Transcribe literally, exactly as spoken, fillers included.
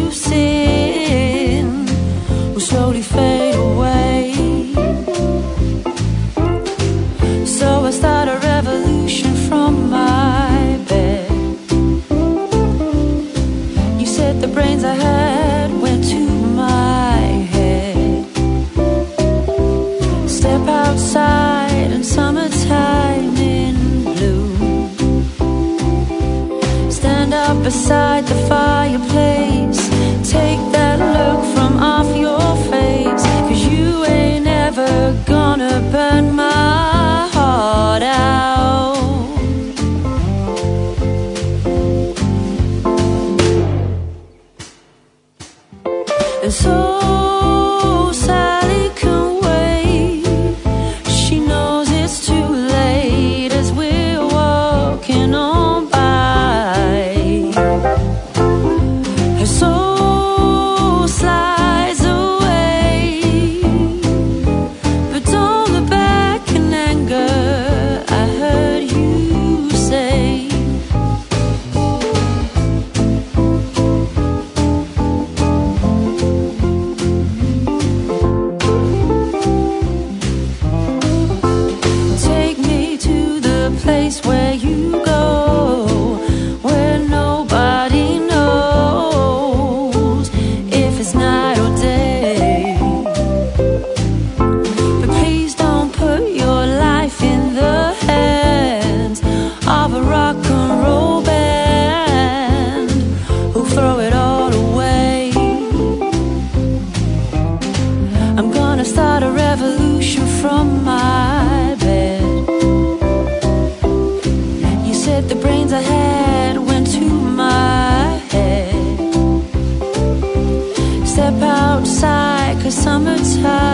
you've seen will slowly fade away. So I start a revolution from my bed. You said the brains I had went to my head. Step outside in summertime in bloom. Stand up beside the fireplace. Take that look from off your face, 'cause you ain't ever gonna burn my heart out. And so Sally can wait. She knows it's too late as we're walking on by. Her soul slides away, but don't look back in anger, I heard you say. Take me to the place where you go, where nobody knows if it's night or day. But please don't put your life in the hands of a rock and roll band who'll throw it all away. I'm gonna start a revolution from my bed. You said the brains I had went to my head. Step outside 'cause summertime